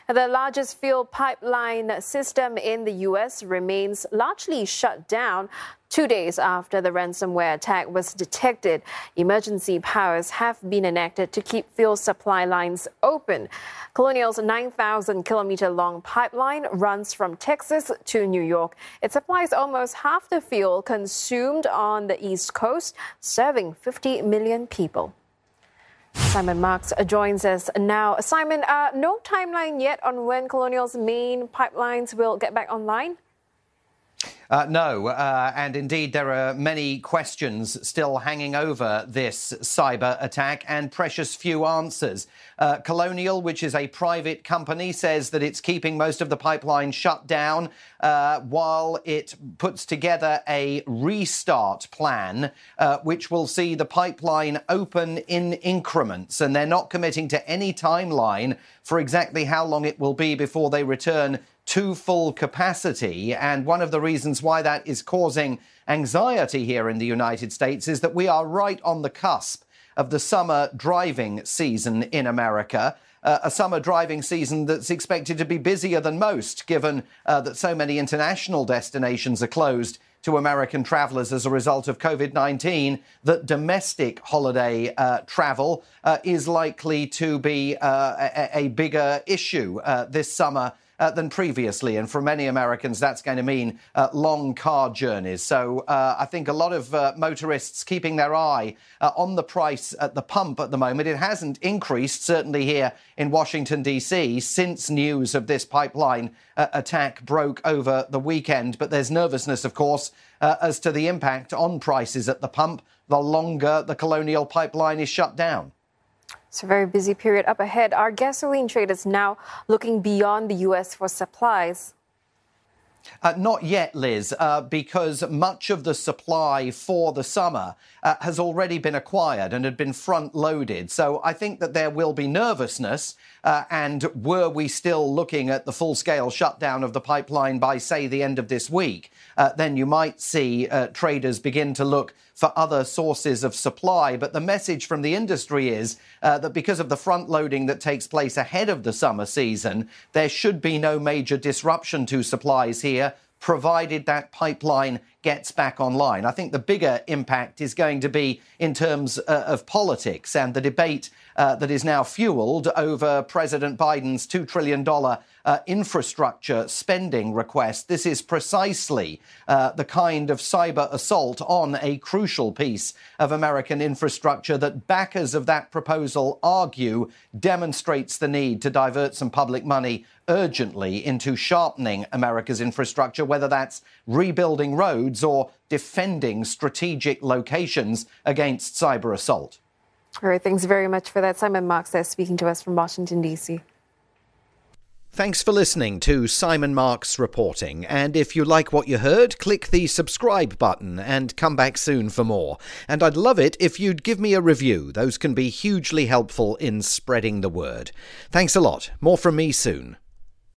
The largest fuel pipeline system in the U.S. remains largely shut down 2 days after the ransomware attack was detected. Emergency powers have been enacted to keep fuel supply lines open. Colonial's 9,000-kilometer-long pipeline runs from Texas to New York. It supplies almost half the fuel consumed on the East Coast, serving 50 million people. Simon Marks joins us now. Simon, no timeline yet on when Colonial's main pipelines will get back online? No, and indeed there are many questions still hanging over this cyber attack and precious few answers. Colonial, which is a private company, says that it's keeping most of the pipeline shut down while it puts together a restart plan, which will see the pipeline open in increments. And they're not committing to any timeline for exactly how long it will be before they return to full capacity. And one of the reasons why that is causing anxiety here in the United States is that we are right on the cusp of the summer driving season in America. A summer driving season that's expected to be busier than most, given that so many international destinations are closed to American travelers as a result of COVID-19, that domestic holiday travel is likely to be a bigger issue this summer than previously. And for many Americans, that's going to mean long car journeys. So I think a lot of motorists keeping their eye on the price at the pump at the moment. It hasn't increased, certainly here in Washington, D.C., since news of this pipeline attack broke over the weekend. But there's nervousness, of course, as to the impact on prices at the pump the longer the Colonial pipeline is shut down. It's a very busy period up ahead. Are gasoline traders now looking beyond the U.S. for supplies? Not yet, Liz, because much of the supply for the summer has already been acquired and had been front-loaded. So I think that there will be nervousness. And were we still looking at the full-scale shutdown of the pipeline by, say, the end of this week, then you might see traders begin to look for other sources of supply. But the message from the industry is that because of the front-loading that takes place ahead of the summer season, there should be no major disruption to supplies here, provided that pipeline gets back online. I think the bigger impact is going to be in terms of politics and the debate that is now fueled over President Biden's $2 trillion infrastructure spending request. This is precisely the kind of cyber assault on a crucial piece of American infrastructure that backers of that proposal argue demonstrates the need to divert some public money urgently into sharpening America's infrastructure, whether that's rebuilding roads or defending strategic locations against cyber assault. All right, thanks very much for that. Simon Marks there speaking to us from Washington, D.C. Thanks for listening to Simon Marks Reporting. And if you like what you heard, click the subscribe button and come back soon for more. And I'd love it if you'd give me a review. Those can be hugely helpful in spreading the word. Thanks a lot. More from me soon.